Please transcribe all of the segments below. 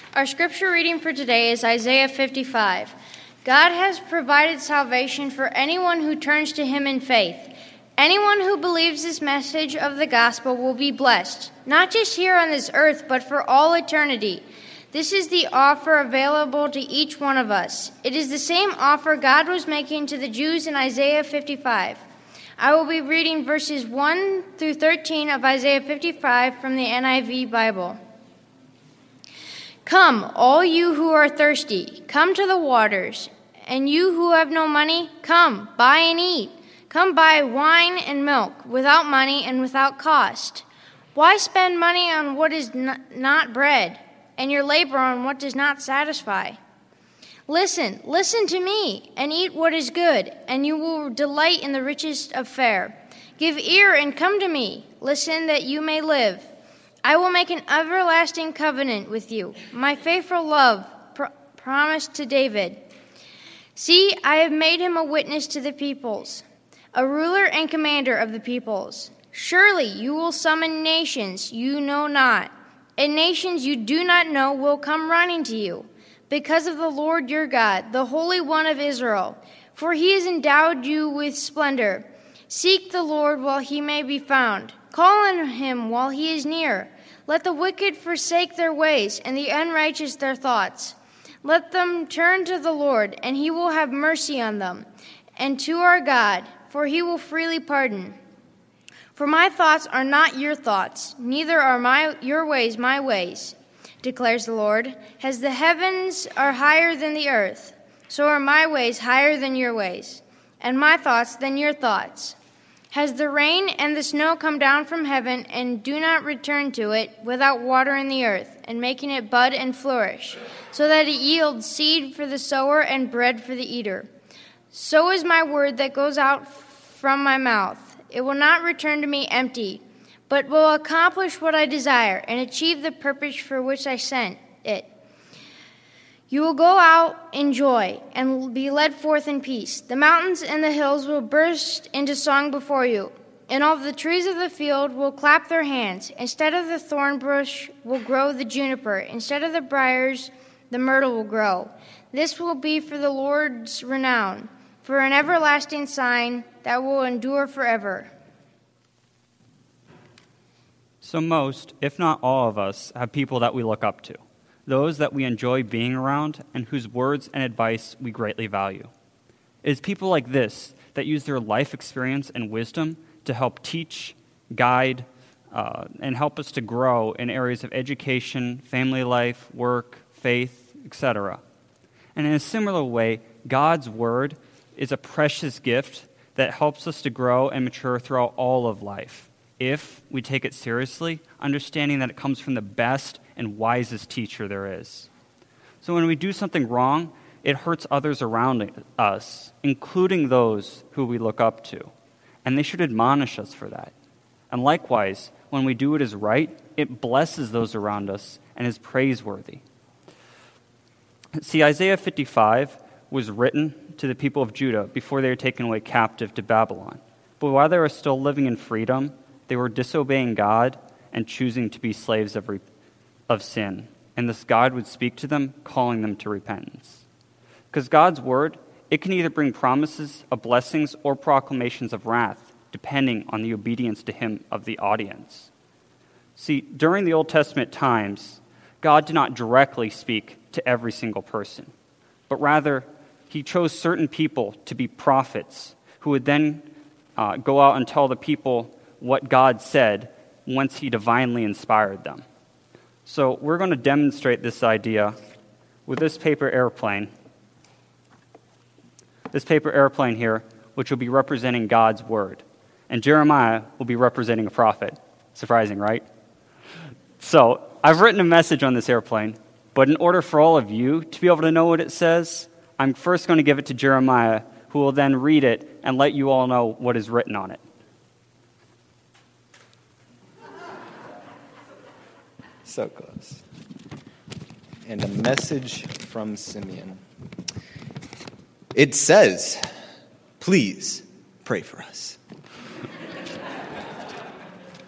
Our scripture reading for today is Isaiah 55. God has provided salvation for anyone who turns to him in faith. Anyone who believes this message of the gospel will be blessed, not just here on this earth, but for all eternity. This is the offer available to each one of us. It is the same offer God was making to the Jews in Isaiah 55. I will be reading verses 1 through 13 of Isaiah 55 from the NIV Bible. Come, all you who are thirsty, come to the waters. And you who have no money, come, buy and eat. Come buy wine and milk without money and without cost. Why spend money on what is not bread, and your labor on what does not satisfy? Listen to me, and eat what is good, and you will delight in the richest of fare. Give ear and come to me. Listen that you may live. I will make an everlasting covenant with you, my faithful love promised to David. See, I have made him a witness to the peoples, a ruler and commander of the peoples. Surely you will summon nations you know not, and nations you do not know will come running to you, because of the Lord your God, the Holy One of Israel, for he has endowed you with splendor. Seek the Lord while he may be found. Call on him while he is near. Let the wicked forsake their ways, and the unrighteous their thoughts. Let them turn to the Lord, and he will have mercy on them, and to our God, for he will freely pardon. For my thoughts are not your thoughts, neither are your ways my ways, declares the Lord. As the heavens are higher than the earth, so are my ways higher than your ways, and my thoughts than your thoughts. Has the rain and the snow come down from heaven and do not return to it without watering the earth and making it bud and flourish, so that it yields seed for the sower and bread for the eater? So is my word that goes out from my mouth. It will not return to me empty, but will accomplish what I desire and achieve the purpose for which I sent it. You will go out in joy and be led forth in peace. The mountains and the hills will burst into song before you, and all the trees of the field will clap their hands. Instead of the thorn bush will grow the juniper. Instead of the briars, the myrtle will grow. This will be for the Lord's renown, for an everlasting sign that will endure forever. So most, if not all of us, have people that we look up to, those that we enjoy being around and whose words and advice we greatly value. It is people like this that use their life experience and wisdom to help teach, guide, and help us to grow in areas of education, family life, work, faith, etc. And in a similar way, God's word is a precious gift that helps us to grow and mature throughout all of life, if we take it seriously, understanding that it comes from the best and wisest teacher there is. So when we do something wrong, it hurts others around us, including those who we look up to, and they should admonish us for that. And likewise, when we do what is right, it blesses those around us and is praiseworthy. See, Isaiah 55 was written to the people of Judah before they were taken away captive to Babylon. But while they were still living in freedom, they were disobeying God and choosing to be slaves of sin. And thus God would speak to them, calling them to repentance. Because God's word, it can either bring promises of blessings or proclamations of wrath, depending on the obedience to him of the audience. See, during the Old Testament times, God did not directly speak to every single person, but rather he chose certain people to be prophets who would then go out and tell the people what God said once he divinely inspired them. So we're going to demonstrate this idea with this paper airplane. This paper airplane here, which will be representing God's word. And Jeremiah will be representing a prophet. Surprising, right? So I've written a message on this airplane, but in order for all of you to be able to know what it says, I'm first going to give it to Jeremiah, who will then read it and let you all know what is written on it. So close. And a message from Simeon. It says, "Please pray for us."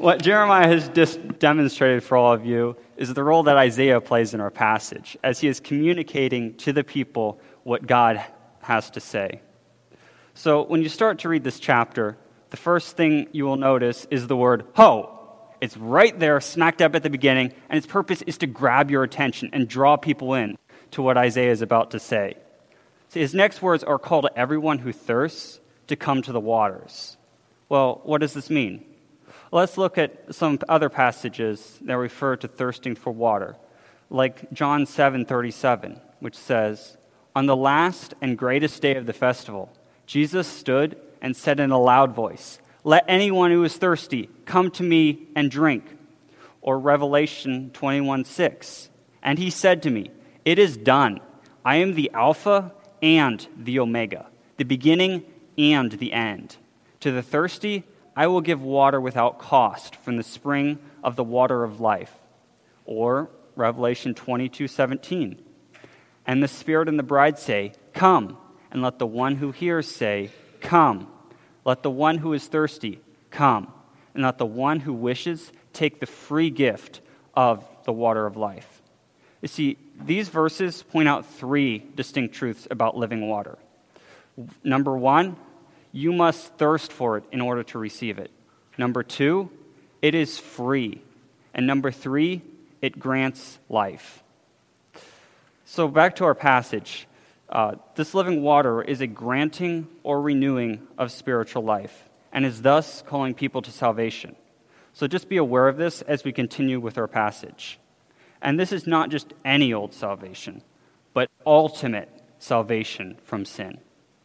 What Jeremiah has just demonstrated for all of you is the role that Isaiah plays in our passage, as he is communicating to the people what God has to say. So when you start to read this chapter, the first thing you will notice is the word ho. It's right there, smack dab at the beginning, and its purpose is to grab your attention and draw people in to what Isaiah is about to say. So his next words are a call to everyone who thirsts to come to the waters. Well, what does this mean? Let's look at some other passages that refer to thirsting for water, like John 7:37, which says, "On the last and greatest day of the festival, Jesus stood and said in a loud voice, 'Let anyone who is thirsty come to me and drink.'" Or Revelation 21:6, "And he said to me, 'It is done. I am the Alpha and the Omega, the beginning and the end. To the thirsty, I will give water without cost from the spring of the water of life.'" Or Revelation 22:17, "And the Spirit and the bride say, 'Come,' and let the one who hears say, 'Come.' Let the one who is thirsty come, and let the one who wishes take the free gift of the water of life." You see, these verses point out three distinct truths about living water. Number one, you must thirst for it in order to receive it. Number two, it is free. And number three, it grants life. So back to our passage. This living water is a granting or renewing of spiritual life and is thus calling people to salvation. So just be aware of this as we continue with our passage. And this is not just any old salvation, but ultimate salvation from sin.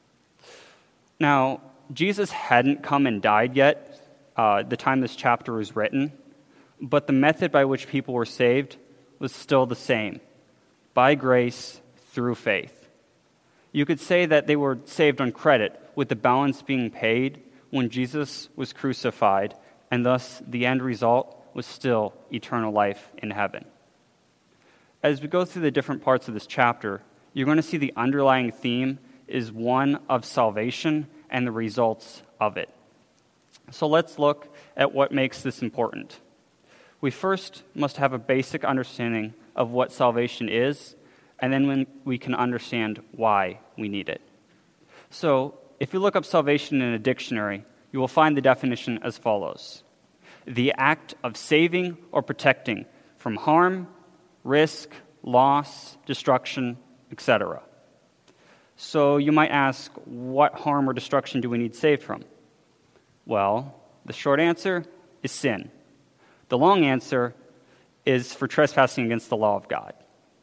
Now, Jesus hadn't come and died yet the time this chapter was written, but the method by which people were saved was still the same, by grace through faith. You could say that they were saved on credit, with the balance being paid when Jesus was crucified, and thus the end result was still eternal life in heaven. As we go through the different parts of this chapter, you're going to see the underlying theme is one of salvation and the results of it. So let's look at what makes this important. We first must have a basic understanding of what salvation is, and then when we can understand why we need it. So, if you look up salvation in a dictionary, you will find the definition as follows: the act of saving or protecting from harm, risk, loss, destruction, etc. So you might ask, what harm or destruction do we need saved from? Well, the short answer is sin. The long answer is for trespassing against the law of God.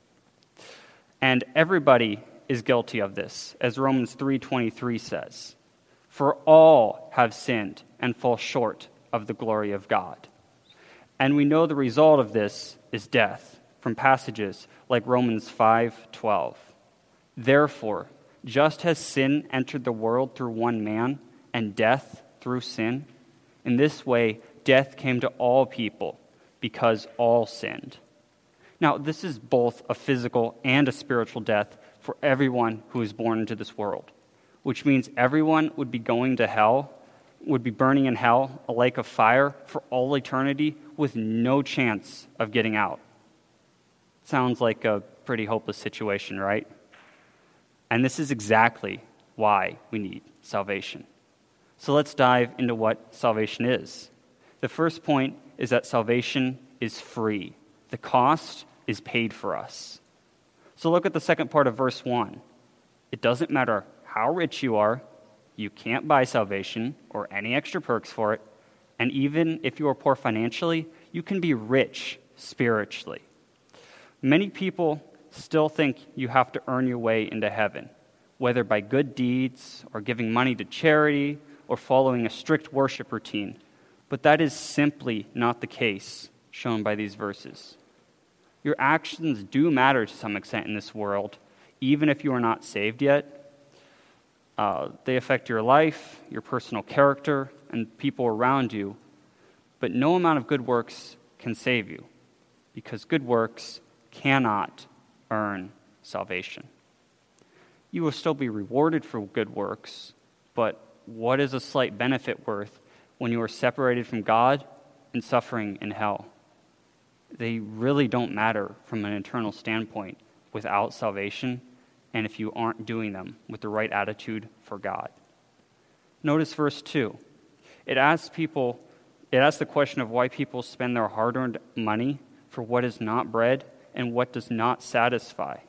And everybody is guilty of this, as Romans 3:23 says. "For all have sinned and fall short of the glory of God." And we know the result of this is death, from passages like Romans 5:12. "Therefore, just as sin entered the world through one man, and death through sin, in this way death came to all people, because all sinned." Now, this is both a physical and a spiritual death for everyone who is born into this world, which means everyone would be going to hell, would be burning in hell, a lake of fire, for all eternity, with no chance of getting out. Sounds like a pretty hopeless situation, right? And this is exactly why we need salvation. So let's dive into what salvation is. The first point is that salvation is free. The cost is paid for us. So look at the second part of verse 1. It doesn't matter how rich you are, you can't buy salvation or any extra perks for it, and even if you are poor financially, you can be rich spiritually. Many people still think you have to earn your way into heaven, whether by good deeds or giving money to charity or following a strict worship routine, but that is simply not the case shown by these verses. Your actions do matter to some extent in this world, even if you are not saved yet. They affect your life, your personal character, and people around you, but no amount of good works can save you, because good works cannot earn salvation. You will still be rewarded for good works, but what is a slight benefit worth when you are separated from God and suffering in hell. They really don't matter from an eternal standpoint without salvation and if you aren't doing them with the right attitude for God. Notice verse 2. It asks the question of why people spend their hard-earned money for what is not bread and what does not satisfy.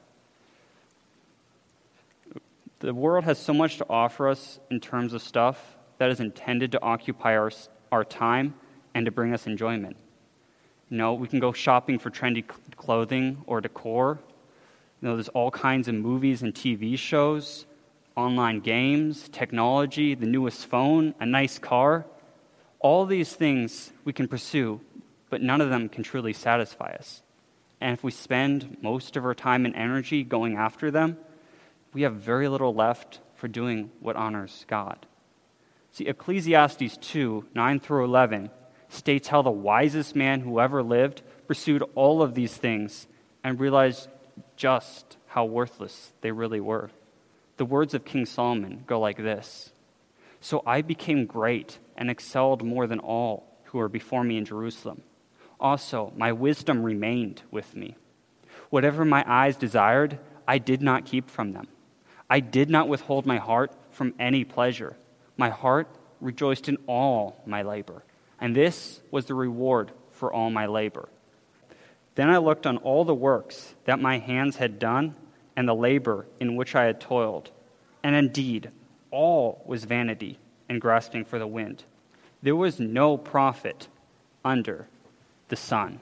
The world has so much to offer us in terms of stuff that is intended to occupy our time and to bring us enjoyment. We can go shopping for trendy clothing or decor. There's all kinds of movies and TV shows, online games, technology, the newest phone, a nice car. All these things we can pursue, but none of them can truly satisfy us. And if we spend most of our time and energy going after them, we have very little left for doing what honors God. See, Ecclesiastes 2, 9 through 11 states how the wisest man who ever lived pursued all of these things and realized just how worthless they really were. The words of King Solomon go like this: "So I became great and excelled more than all who were before me in Jerusalem. Also, my wisdom remained with me. Whatever my eyes desired, I did not keep from them. I did not withhold my heart from any pleasure. My heart rejoiced in all my labor, and this was the reward for all my labor. Then I looked on all the works that my hands had done and the labor in which I had toiled, and indeed all was vanity and grasping for the wind. There was no profit under the sun."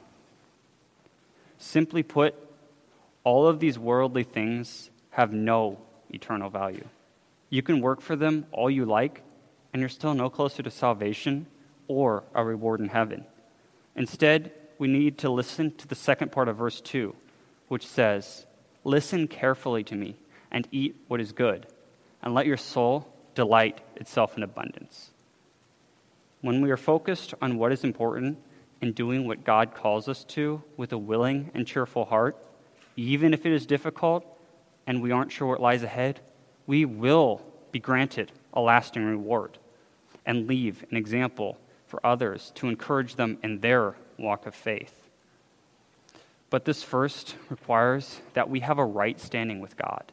Simply put, all of these worldly things have no eternal value. You can work for them all you like, and you're still no closer to salvation or a reward in heaven. Instead, we need to listen to the second part of verse 2, which says, "Listen carefully to me and eat what is good, and let your soul delight itself in abundance." When we are focused on what is important and doing what God calls us to with a willing and cheerful heart, even if it is difficult and we aren't sure what lies ahead, we will be granted a lasting reward and leave an example for others to encourage them in their walk of faith. But this first requires that we have a right standing with God.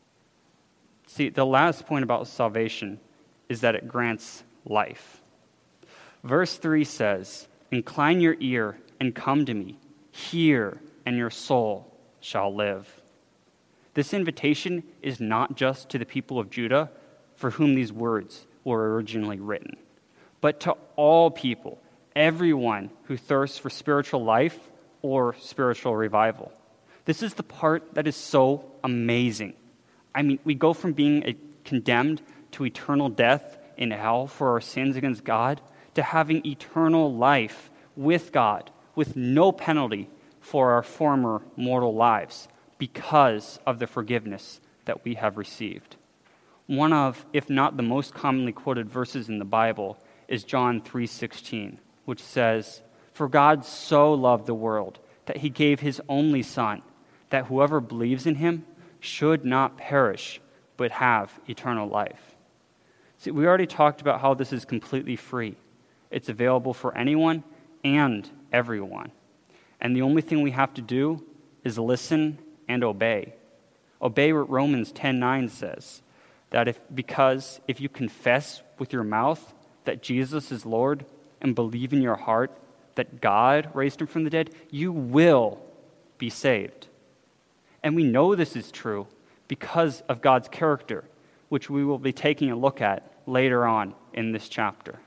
See, the last point about salvation is that it grants life. Verse 3 says, "Incline your ear and come to me. Hear, and your soul shall live." This invitation is not just to the people of Judah, for whom these words were originally written, but to all people, everyone who thirsts for spiritual life or spiritual revival. This is the part that is so amazing. We go from being condemned to eternal death in hell for our sins against God to having eternal life with God with no penalty for our former mortal lives because of the forgiveness that we have received. One of, if not the most commonly quoted verses in the Bible, is John 3:16, which says, "For God so loved the world that he gave his only Son, that whoever believes in him should not perish, but have eternal life." See, we already talked about how this is completely free. It's available for anyone and everyone. And the only thing we have to do is listen and obey. Obey what Romans 10:9 says, that if you confess with your mouth that Jesus is Lord and believe in your heart that God raised him from the dead, you will be saved. And we know this is true because of God's character, which we will be taking a look at later on in this chapter.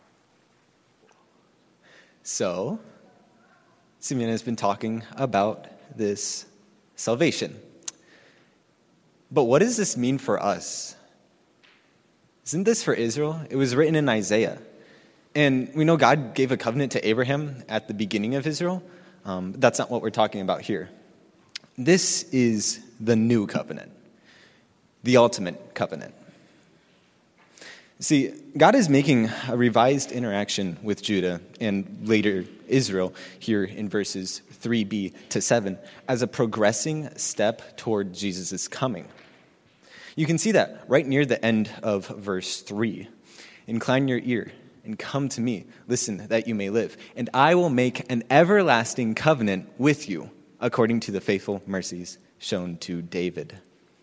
So, Simeon has been talking about this salvation. But what does this mean for us? Isn't this for Israel? It was written in Isaiah. And we know God gave a covenant to Abraham at the beginning of Israel. That's not what we're talking about here. This is the new covenant, the ultimate covenant. See, God is making a revised interaction with Judah and later Israel here in verses 3b to 7 as a progressing step toward Jesus' coming. You can see that right near the end of verse 3. "Incline your ear and come to me. Listen, that you may live. And I will make an everlasting covenant with you, according to the faithful mercies shown to David.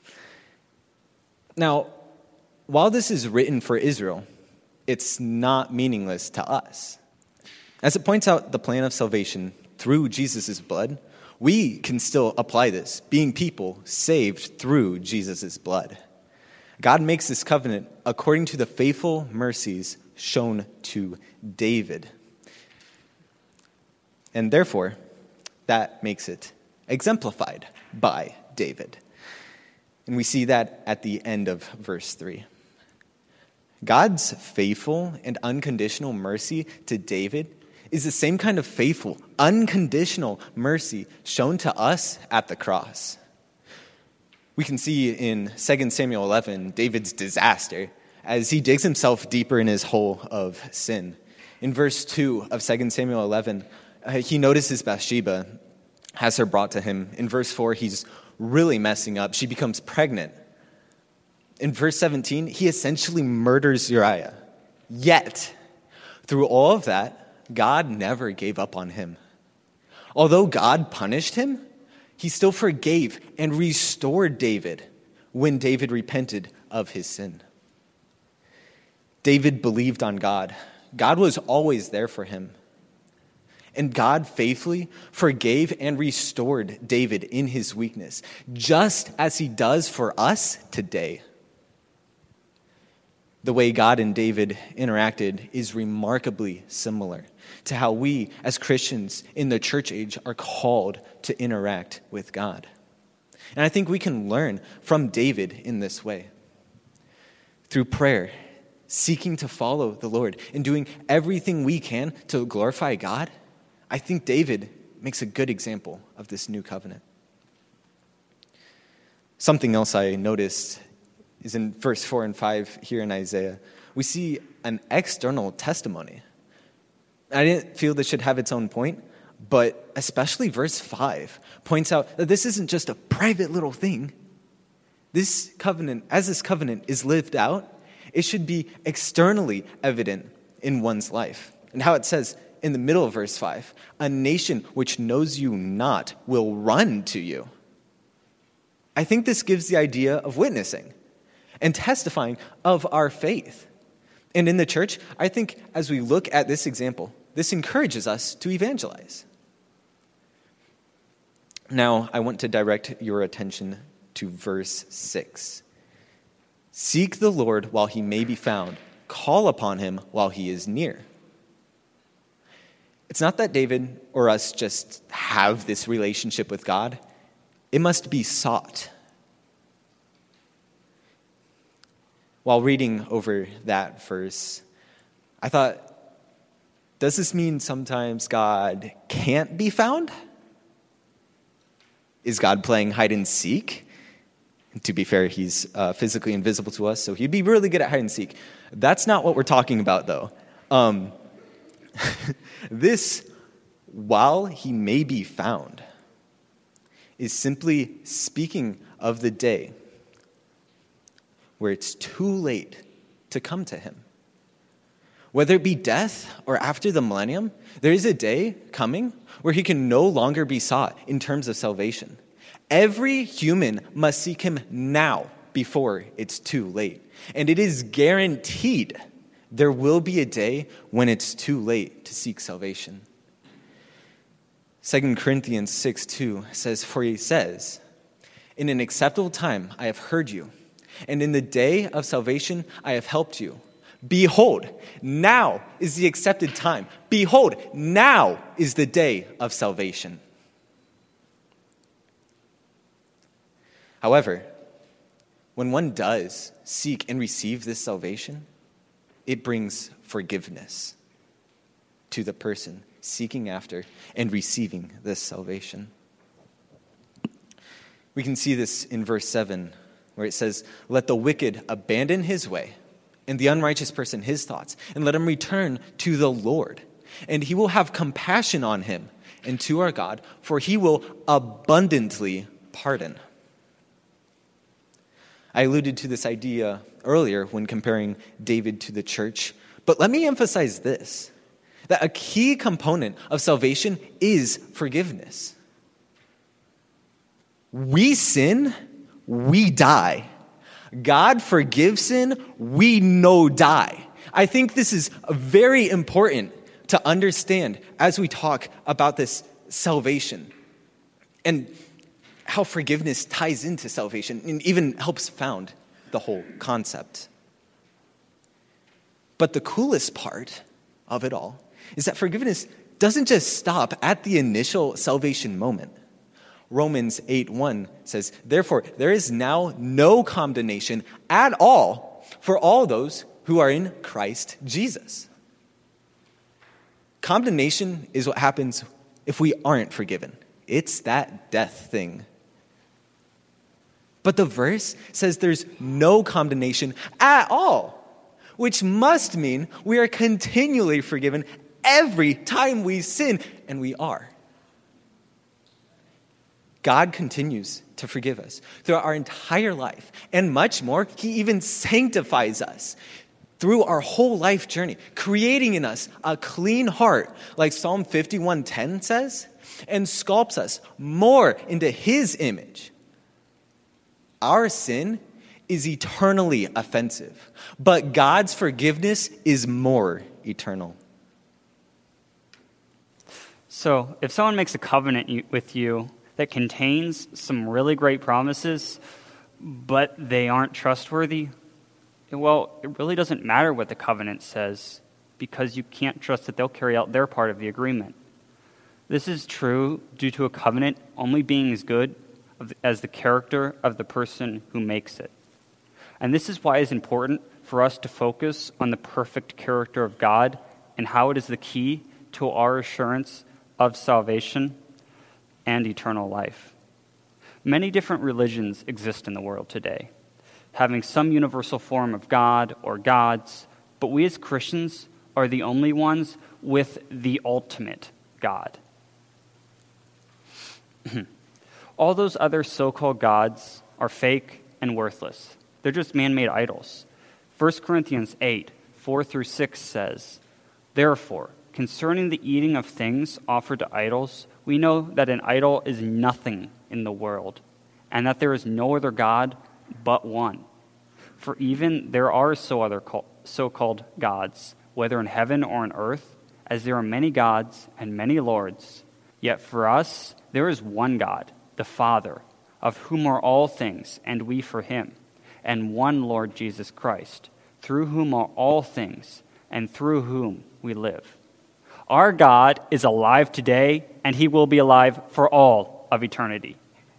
Now, while this is written for Israel, it's not meaningless to us. As it points out the plan of salvation through Jesus' blood, we can still apply this, being people saved through Jesus' blood. God makes this covenant according to the faithful mercies shown to David. And therefore, that makes it exemplified by David. And we see that at the end of verse 3. God's faithful and unconditional mercy to David is the same kind of faithful, unconditional mercy shown to us at the cross. We can see in 2 Samuel 11 David's disaster as he digs himself deeper in his hole of sin. In verse 2 of 2 Samuel 11, he notices Bathsheba, has her brought to him. In verse 4, he's really messing up. She becomes pregnant. In verse 17, he essentially murders Uriah. Yet, through all of that, God never gave up on him. Although God punished him, he still forgave and restored David when David repented of his sin. David believed on God. God was always there for him. And God faithfully forgave and restored David in his weakness, just as he does for us today. The way God and David interacted is remarkably similar to how we, as Christians in the church age, are called to interact with God. And I think we can learn from David in this way. Through prayer, seeking to follow the Lord, and doing everything we can to glorify God, I think David makes a good example of this new covenant. Something else I noticed is in verse 4 and 5 here in Isaiah. We see an external testimony. I didn't feel this should have its own point, but especially verse 5 points out that this isn't just a private little thing. This covenant, as this covenant is lived out, it should be externally evident in one's life. And how it says in the middle of verse 5, a nation which knows you not will run to you. I think this gives the idea of witnessing and testifying of our faith. And in the church, I think as we look at this example, this encourages us to evangelize. Now, I want to direct your attention to verse 6. Seek the Lord while he may be found. Call upon him while he is near. It's not that David or us just have this relationship with God. It must be sought. While reading over that verse, I thought, does this mean sometimes God can't be found? Is God playing hide and seek? To be fair, he's physically invisible to us, so he'd be really good at hide and seek. That's not what we're talking about, though. This, while he may be found, is simply speaking of the day where it's too late to come to him. Whether it be death or after the millennium, there is a day coming where he can no longer be sought in terms of salvation. Every human must seek him now before it's too late. And it is guaranteed there will be a day when it's too late to seek salvation. 2 Corinthians 6:2 says, for he says, in an acceptable time I have heard you, and in the day of salvation I have helped you. Behold, now is the accepted time. Behold, now is the day of salvation. However, when one does seek and receive this salvation, it brings forgiveness to the person seeking after and receiving this salvation. We can see this in verse 7, where it says, let the wicked abandon his way, and the unrighteous person his thoughts, and let him return to the Lord. And he will have compassion on him and to our God, for he will abundantly pardon. I alluded to this idea earlier when comparing David to the church, But let me emphasize this, that a key component of salvation is forgiveness. We sin, we die. God forgives sin, we no die. I think this is very important to understand as we talk about this salvation and how forgiveness ties into salvation and even helps found the whole concept. But the coolest part of it all is that forgiveness doesn't just stop at the initial salvation moment. Romans 8:1 says, "Therefore, there is now no condemnation at all for all those who are in Christ Jesus." Condemnation is what happens if we aren't forgiven. It's that death thing. But the verse says there's no condemnation at all, which must mean we are continually forgiven every time we sin, and we are. God continues to forgive us throughout our entire life, and much more, he even sanctifies us through our whole life journey, creating in us a clean heart, like Psalm 51:10 says, and sculpts us more into his image. Our sin is eternally offensive, but God's forgiveness is more eternal. So, if someone makes a covenant with you that contains some really great promises, but they aren't trustworthy, well, it really doesn't matter what the covenant says, because you can't trust that they'll carry out their part of the agreement. This is true due to a covenant only being as good as the character of the person who makes it. And this is why it's important for us to focus on the perfect character of God and how it is the key to our assurance of salvation and eternal life. Many different religions exist in the world today, having some universal form of God or gods, but we as Christians are the only ones with the ultimate God. All those other so-called gods are fake and worthless. They're just man-made idols. 1 Corinthians 8:4-6 says, "Therefore, concerning the eating of things offered to idols, we know that an idol is nothing in the world, and that there is no other God but one. For even there are so-called gods, whether in heaven or on earth, as there are many gods and many lords. Yet for us there is one God, the Father, of whom are all things, and we for him, and one Lord Jesus Christ, through whom are all things, and through whom we live." Our God is alive today, and he will be alive for all of eternity.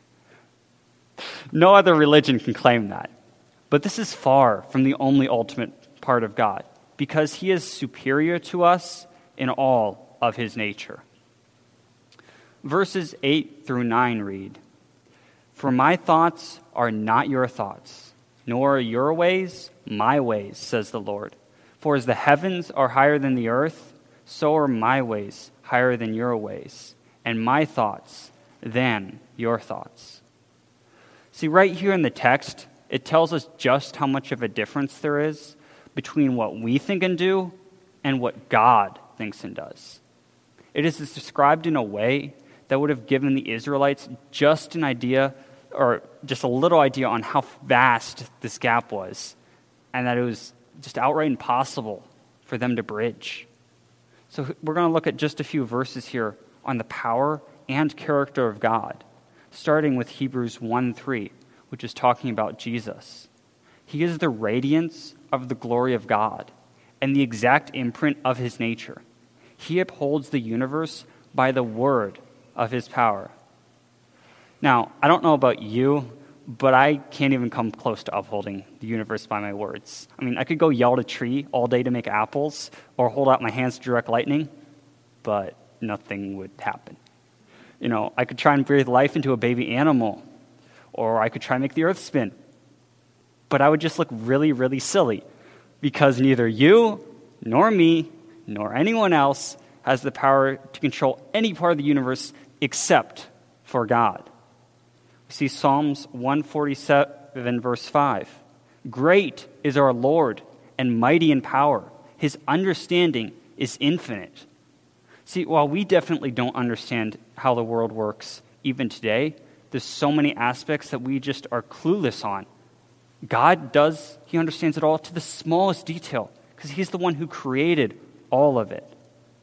No other religion can claim that. But this is far from the only ultimate part of God, because he is superior to us in all of his nature. Verses 8-9 read, "For my thoughts are not your thoughts, nor are your ways my ways, says the Lord. For as the heavens are higher than the earth, so are my ways higher than your ways, and my thoughts than your thoughts." See, right here in the text, it tells us just how much of a difference there is between what we think and do and what God thinks and does. It is described in a way that would have given the Israelites just an idea, or just a little idea on how vast this gap was, and that it was just outright impossible for them to bridge. So we're going to look at just a few verses here on the power and character of God, starting with Hebrews 1:3, which is talking about Jesus. He is the radiance of the glory of God and the exact imprint of his nature. He upholds the universe by the word of his power. Now, I don't know about you, but I can't even come close to upholding the universe by my words. I mean, I could go yell at a tree all day to make apples or hold out my hands to direct lightning, but nothing would happen. You know, I could try and breathe life into a baby animal, or I could try and make the earth spin, but I would just look really, really silly, because neither you, nor me, nor anyone else has the power to control any part of the universe except for God. We see Psalms 147, verse 5. "Great is our Lord and mighty in power. His understanding is infinite. See, while we definitely don't understand how the world works even today, there's so many aspects that we just are clueless on. God does, he understands it all to the smallest detail because he's the one who created all of it.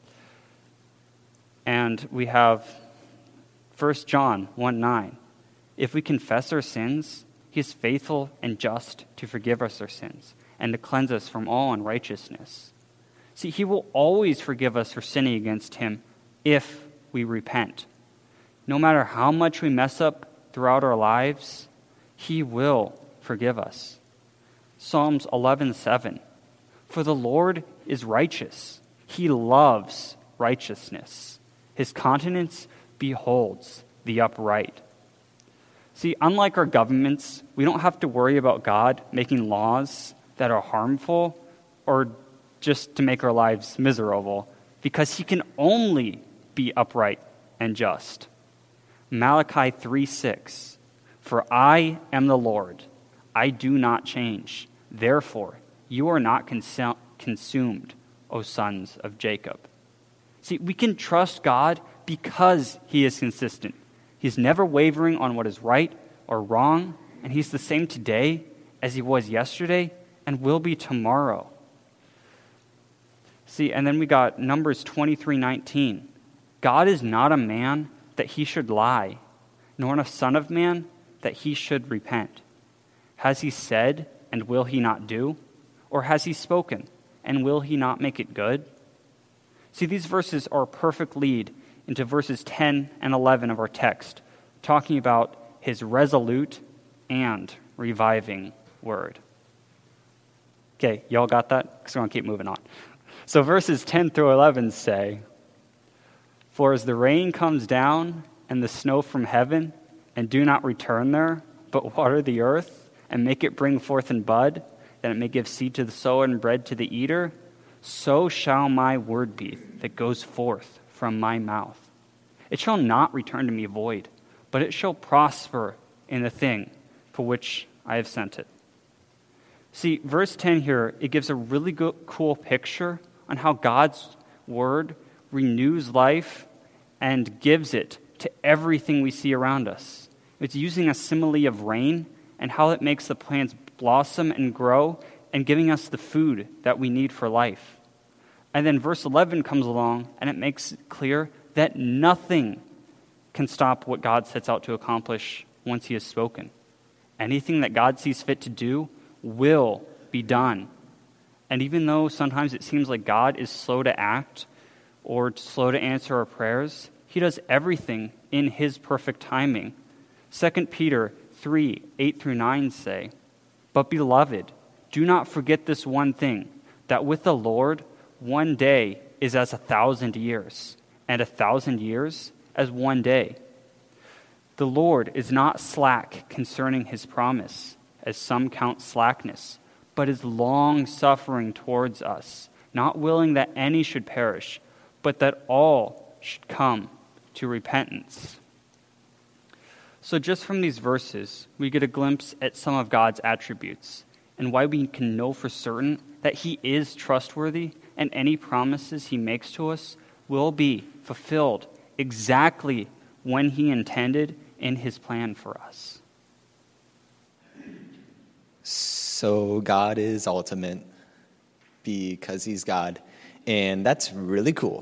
And we have 1 John 1:9. If we confess our sins, he is faithful and just to forgive us our sins and to cleanse us from all unrighteousness. See, he will always forgive us for sinning against him if we repent. No matter how much we mess up throughout our lives, he will forgive us. Psalms 11:7. For the Lord is righteous. He loves righteousness. His countenance beholds the upright. See, unlike our governments, we don't have to worry about God making laws that are harmful or just to make our lives miserable, because he can only be upright and just. Malachi 3:6. For I am the Lord, I do not change. Therefore, you are not consumed, O sons of Jacob. See, we can trust God because he is consistent. He's never wavering on what is right or wrong, and he's the same today as he was yesterday and will be tomorrow. See, and then we got Numbers 23:19. God is not a man that he should lie, nor a son of man that he should repent. Has he said, and will he not do? Or has he spoken, and will he not make it good? See, these verses are a perfect lead into verses 10 and 11 of our text, talking about his resolute and reviving word. Okay, y'all got that? Because we're going to keep moving on. So verses 10 through 11 say, For as the rain comes down and the snow from heaven, and do not return there, but water the earth, and make it bring forth and bud, that it may give seed to the sower and bread to the eater, so shall my word be that goes forth from my mouth. It shall not return to me void, but it shall prosper in the thing for which I have sent it. See, verse 10 here, it gives a really cool picture on how God's word renews life and gives it to everything we see around us. It's using a simile of rain and how it makes the plants blossom and grow and giving us the food that we need for life. And then verse 11 comes along and it makes it clear that nothing can stop what God sets out to accomplish once he has spoken. Anything that God sees fit to do will be done. And even though sometimes it seems like God is slow to act or slow to answer our prayers, he does everything in his perfect timing. 2 Peter 3:8-9 say, But beloved, do not forget this one thing, that with the Lord, one day is as 1,000 years, and 1,000 years as one day. The Lord is not slack concerning his promise, as some count slackness, but is long-suffering towards us, not willing that any should perish, but that all should come to repentance. So just from these verses, we get a glimpse at some of God's attributes and why we can know for certain that he is trustworthy and any promises he makes to us will be fulfilled exactly when he intended in his plan for us. So God is ultimate because he's God, and that's really cool.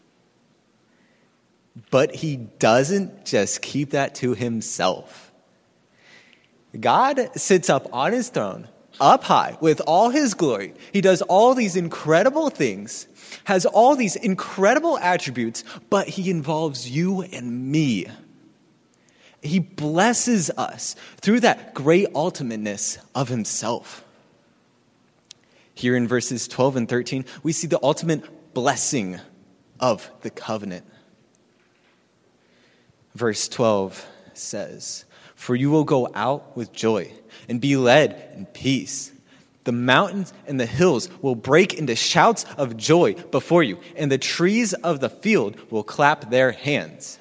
But he doesn't just keep that to himself. God sits up on his throne, up high, with all his glory. He does all these incredible things, has all these incredible attributes, but he involves you and me. He blesses us through that great ultimateness of himself. Here in verses 12 and 13, we see the ultimate blessing of the covenant. Verse 12 says, For you will go out with joy and be led in peace. The mountains and the hills will break into shouts of joy before you, and the trees of the field will clap their hands.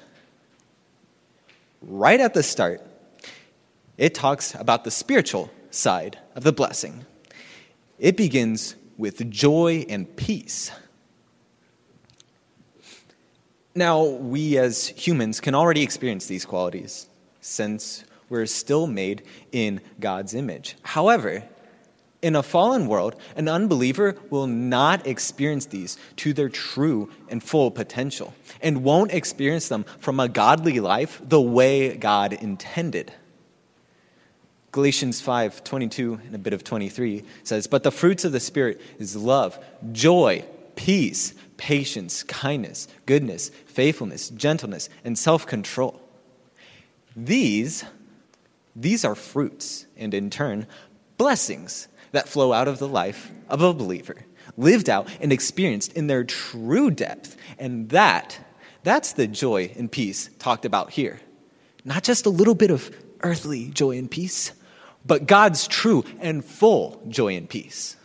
Right at the start, it talks about the spiritual side of the blessing. It begins with joy and peace. Now, we as humans can already experience these qualities since we're still made in God's image. However, in a fallen world, an unbeliever will not experience these to their true and full potential and won't experience them from a godly life the way God intended. Galatians 5:22 and a bit of 23 says, "But the fruits of the Spirit is love, joy, peace, patience, kindness, goodness, faithfulness, gentleness, and self-control." These are fruits and, in turn, blessings that flow out of the life of a believer, lived out and experienced in their true depth. And that's the joy and peace talked about here. Not just a little bit of earthly joy and peace, but God's true and full joy and peace.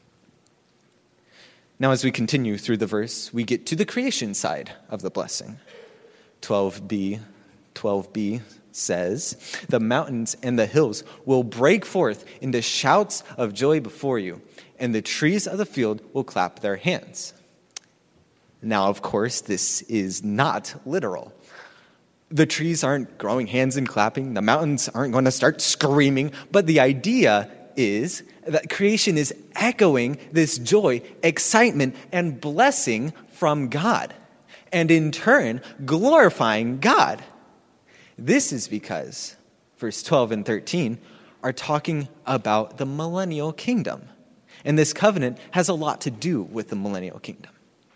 Now, as we continue through the verse, we get to the creation side of the blessing. 12b says, "The mountains and the hills will break forth into shouts of joy before you, and the trees of the field will clap their hands." Now, of course, this is not literal. The trees aren't growing hands and clapping. The mountains aren't going to start screaming. But the idea is that creation is echoing this joy, excitement, and blessing from God, and in turn, glorifying God. This is because verse 12 and 13 are talking about the millennial kingdom. And this covenant has a lot to do with the millennial kingdom.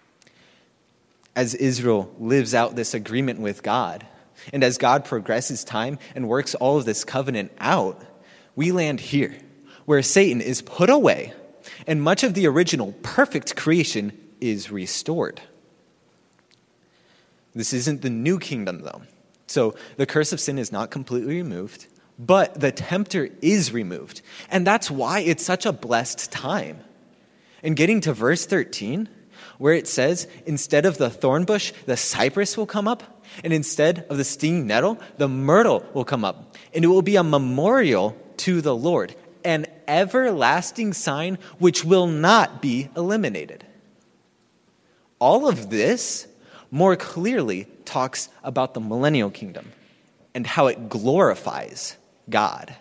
As Israel lives out this agreement with God, and as God progresses time and works all of this covenant out, we land here, where Satan is put away, and much of the original perfect creation is restored. This isn't the new kingdom, though. So the curse of sin is not completely removed, but the tempter is removed. And that's why it's such a blessed time. And getting to verse 13, where it says, "Instead of the thorn bush, the cypress will come up, and instead of the stinging nettle, the myrtle will come up. And it will be a memorial to the Lord, an everlasting sign which will not be eliminated." All of this more clearly talks about the millennial kingdom and how it glorifies God.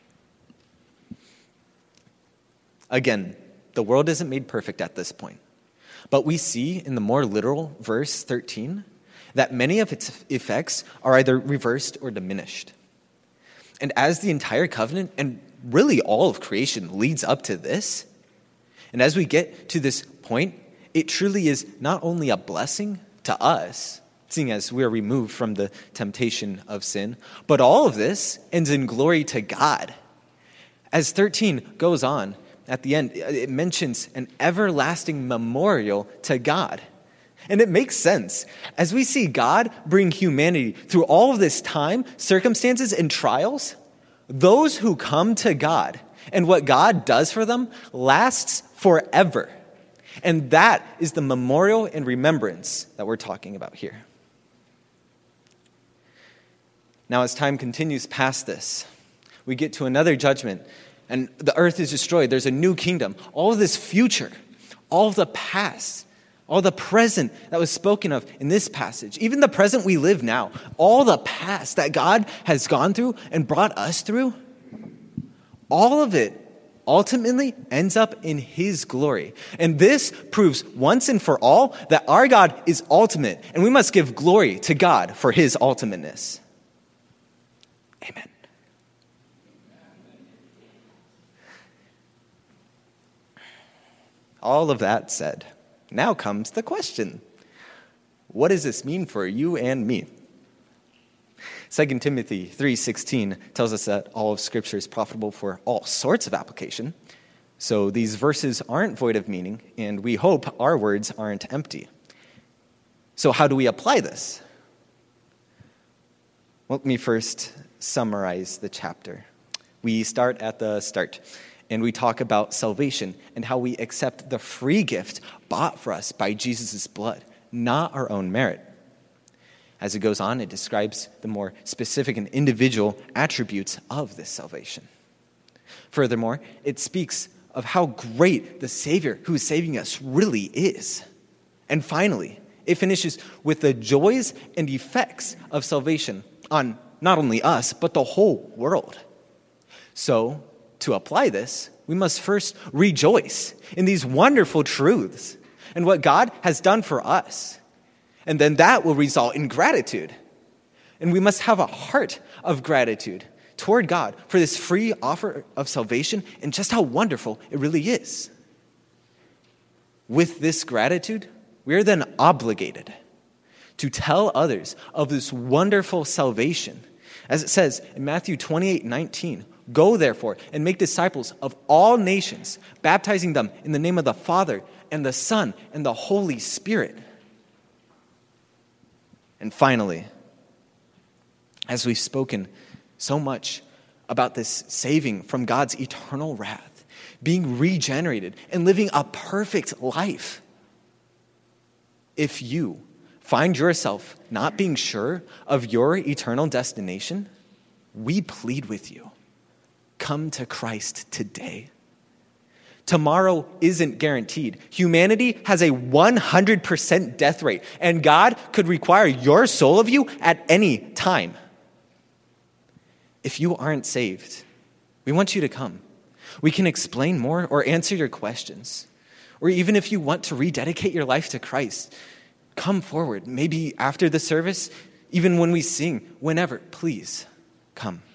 Again, the world isn't made perfect at this point, but we see in the more literal verse 13 that many of its effects are either reversed or diminished. And as the entire covenant and really all of creation leads up to this, and as we get to this point, it truly is not only a blessing to us, seeing as we are removed from the temptation of sin, but all of this ends in glory to God. As 13 goes on, at the end, it mentions an everlasting memorial to God. And it makes sense. As we see God bring humanity through all of this time, circumstances, and trials, those who come to God and what God does for them lasts forever. And that is the memorial and remembrance that we're talking about here. Now, as time continues past this, we get to another judgment, and the earth is destroyed. There's a new kingdom. All of this future, all of the past, all the present that was spoken of in this passage, even the present we live now, all the past that God has gone through and brought us through, all of it ultimately ends up in his glory. And this proves once and for all that our God is ultimate, and we must give glory to God for his ultimateness. Amen. All of that said, now comes the question. What does this mean for you and me? 2 Timothy 3:16 tells us that all of Scripture is profitable for all sorts of application. So these verses aren't void of meaning, and we hope our words aren't empty. So how do we apply this? Let me first summarize the chapter. We start at the start, and we talk about salvation and how we accept the free gift bought for us by Jesus' blood, not our own merit. As it goes on, it describes the more specific and individual attributes of this salvation. Furthermore, it speaks of how great the Savior who is saving us really is. And finally, it finishes with the joys and effects of salvation on not only us, but the whole world. So, to apply this, we must first rejoice in these wonderful truths and what God has done for us. And then that will result in gratitude. And we must have a heart of gratitude toward God for this free offer of salvation and just how wonderful it really is. With this gratitude, we are then obligated to tell others of this wonderful salvation. As it says in Matthew 28:19, "Go therefore and make disciples of all nations, baptizing them in the name of the Father and the Son and the Holy Spirit." And finally, as we've spoken so much about this saving from God's eternal wrath, being regenerated and living a perfect life, if you find yourself not being sure of your eternal destination, we plead with you. Come to Christ today. Tomorrow isn't guaranteed. Humanity has a 100% death rate, and God could require your soul of you at any time. If you aren't saved, we want you to come. We can explain more or answer your questions. Or even if you want to rededicate your life to Christ, come forward. Maybe after the service, even when we sing, whenever, please come.